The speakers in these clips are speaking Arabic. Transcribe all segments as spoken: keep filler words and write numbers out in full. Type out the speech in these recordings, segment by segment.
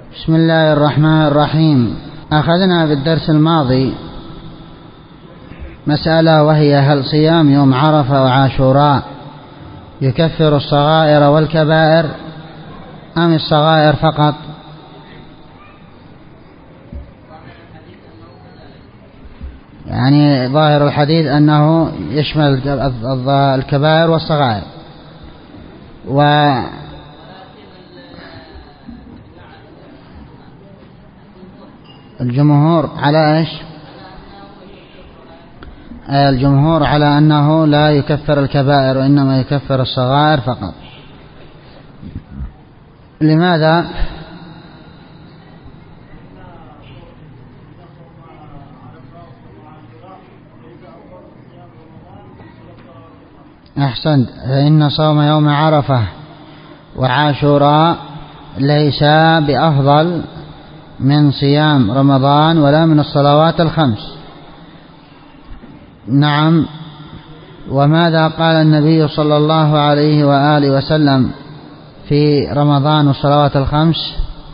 بسم الله الرحمن الرحيم. أخذنا في الدرس الماضي مسألة، وهي هل صيام يوم عرفة وعاشوراء يكفر الصغائر والكبائر أم الصغائر فقط؟ يعني ظاهر الحديث أنه يشمل الكبائر والصغائر. والجمهور على إيش؟ الجمهور على أنه لا يكفر الكبائر وإنما يكفر الصغائر فقط. لماذا؟ أحسنت. فإن صوم يوم عرفة وعاشوراء ليس بأفضل من صيام رمضان ولا من الصلوات الخمس. نعم. وماذا قال النبي صلى الله عليه وآله وسلم في رمضان والصلوات الخمس؟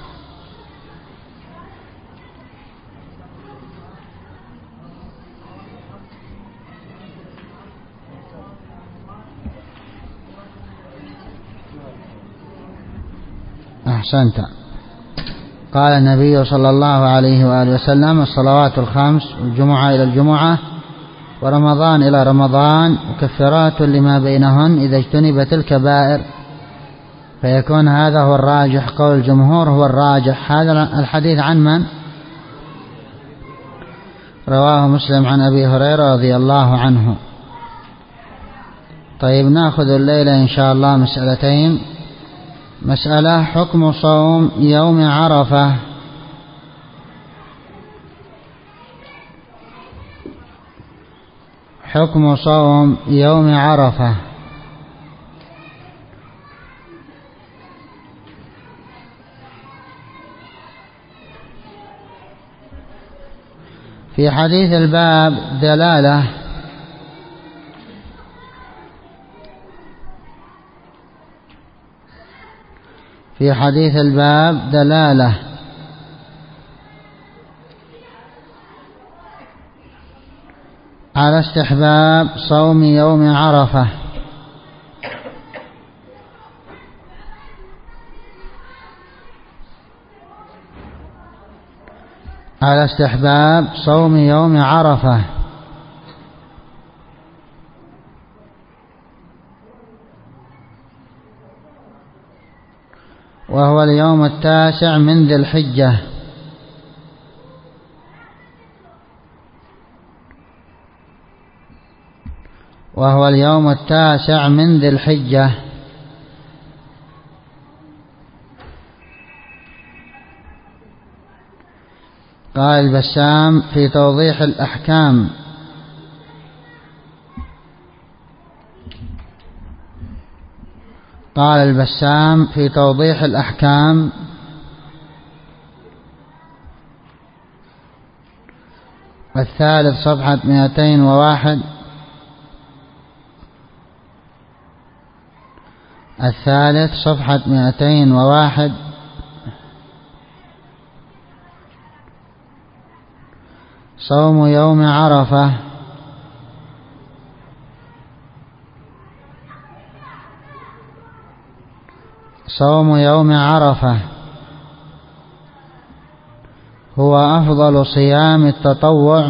أحسنت. قال النبي صلى الله عليه وآله وسلم: الصلوات الخمس والجمعة إلى الجمعة ورمضان إلى رمضان مكفرات لما بينهن إذا اجتنبت الكبائر. فيكون هذا هو الراجح، قول الجمهور هو الراجح. هذا الحديث عن من؟ رواه مسلم عن أبي هريرة رضي الله عنه. طيب، نأخذ الليلة إن شاء الله مسألتين. مسألة: حكم صوم يوم عرفة. حكم صوم يوم عرفة. في حديث الباب دلالة في حديث الباب دلالة على استحباب صوم يوم عرفة. على استحباب صوم يوم عرفة. وهو اليوم التاسع من ذي الحجة. وهو اليوم التاسع من ذي الحجة. قال البسام في توضيح الأحكام: قال البسام في توضيح الأحكام: الثالث صفحة مئتين وواحد. الثالث صفحة مئتين وواحد. صوم يوم عرفة. صوم يوم عرفة هو أفضل صيام التطوع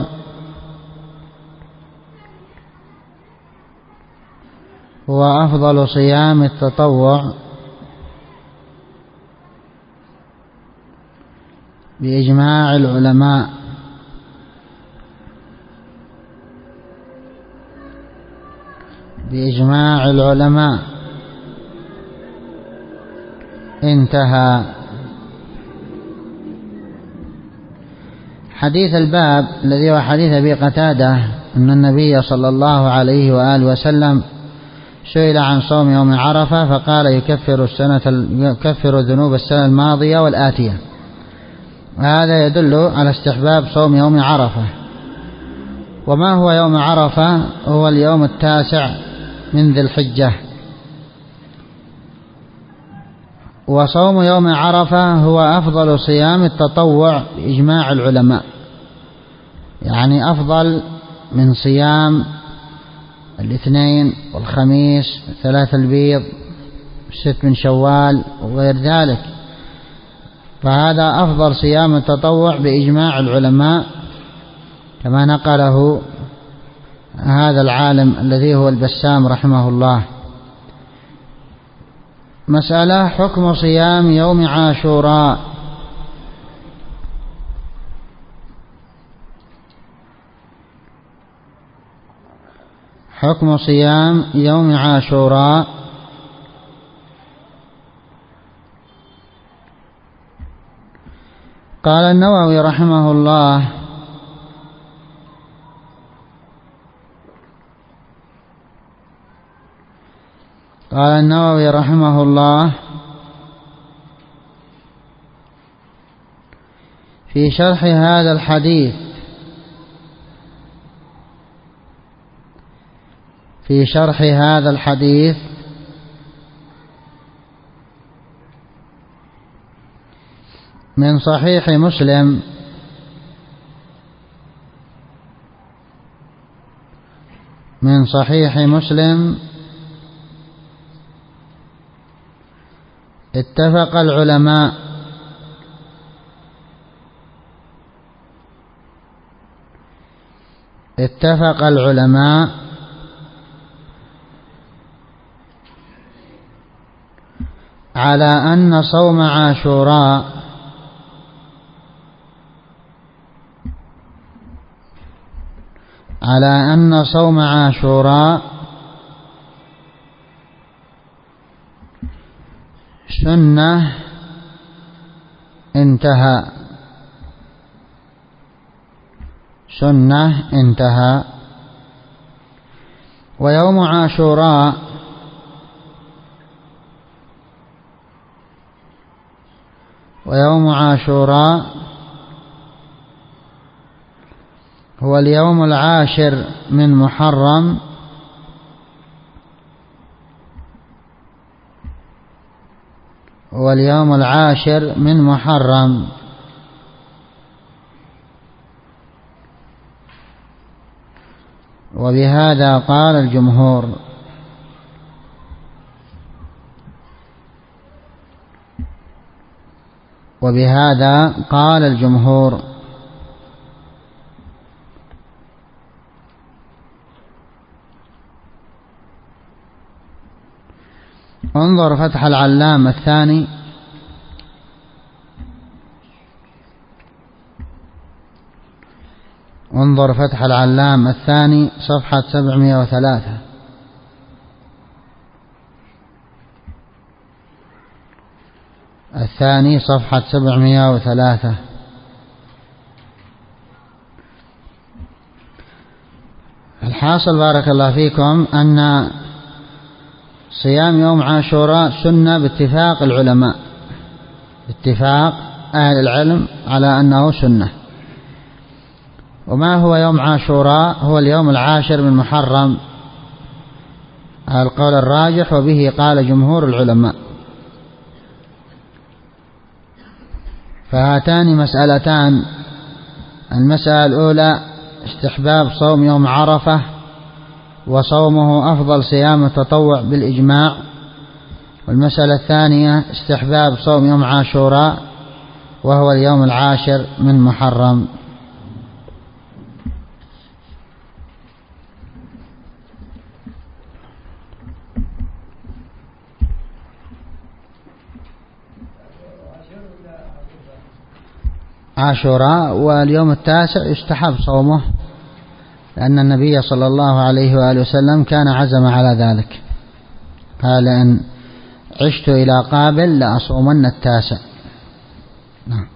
هو أفضل صيام التطوع بإجماع العلماء. بإجماع العلماء. انتهى. حديث الباب الذي هو حديث أبي قتادة أن النبي صلى الله عليه وآله وسلم سئل عن صوم يوم عرفة فقال: يكفر السنة يكفر ذنوب السنة الماضية والآتية. وهذا يدل على استحباب صوم يوم عرفة. وما هو يوم عرفة؟ هو اليوم التاسع من ذي الحجة. وصوم يوم عرفة هو أفضل صيام التطوع بإجماع العلماء، يعني أفضل من صيام الاثنين والخميس ثلاث البيض ست من شوال وغير ذلك، فهذا أفضل صيام التطوع بإجماع العلماء كما نقله هذا العالم الذي هو البسام رحمه الله. مسألة: حكم صيام يوم عاشوراء. حكم صيام يوم عاشوراء. قال النووي رحمه الله: قال النووي رحمه الله في شرح هذا الحديث في شرح هذا الحديث من صحيح مسلم من صحيح مسلم اتفق العلماء اتفق العلماء على أن صوم عاشوراء على أن صوم عاشوراء سنة انتهى سنة انتهى ويوم عاشوراء ويوم عاشوراء هو اليوم العاشر من محرم هو اليوم العاشر من محرم وبهذا قال الجمهور. وبهذا قال الجمهور انظر فتح العلام الثاني انظر فتح العلام الثاني صفحة سبعمائة وثلاثة. الثاني صفحة سبعمائة وثلاثة. الحاصل بارك الله فيكم أن صيام يوم عاشوراء سنة باتفاق العلماء، باتفاق أهل العلم على أنه سنة. وما هو يوم عاشوراء؟ هو اليوم العاشر من محرم على القول الراجح، وبه قال جمهور العلماء. فهاتان مسألتان: المسألة الأولى استحباب صوم يوم عرفة وصومه أفضل صيام التطوع بالإجماع، والمسألة الثانية استحباب صوم يوم عاشوراء وهو اليوم العاشر من محرم. عاشوراء واليوم التاسع يستحب صومه، لأن النبي صلى الله عليه وآله وسلم كان عزم على ذلك، قال: إن عشت إلى قابل لأصومن التاسع. نعم.